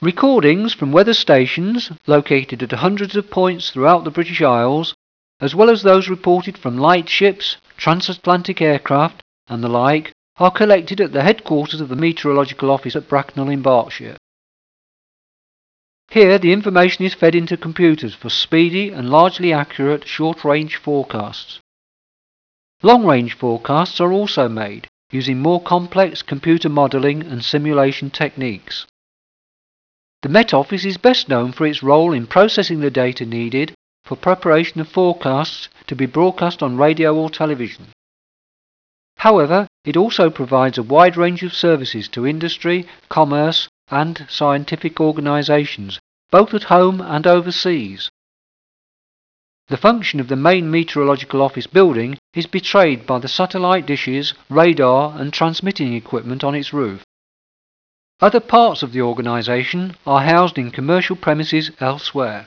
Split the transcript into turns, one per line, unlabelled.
Recordings from weather stations located at hundreds of points throughout the British Isles, as well as those reported from lightships, transatlantic aircraft and the like, are collected at the headquarters of the Meteorological Office at Bracknell in Berkshire. Here the information is fed into computers for speedy and largely accurate short-range forecasts. Long-range forecasts are also made, using more complex computer modelling and simulation techniques. The Met Office is best known for its role in processing the data needed for preparation of forecasts to be broadcast on radio or television. However, it also provides a wide range of services to industry, commerce and scientific organisations, both at home and overseas. The function of the main Meteorological Office building is betrayed by the satellite dishes, radar and transmitting equipment on its roof. Other parts of the organisation are housed in commercial premises elsewhere.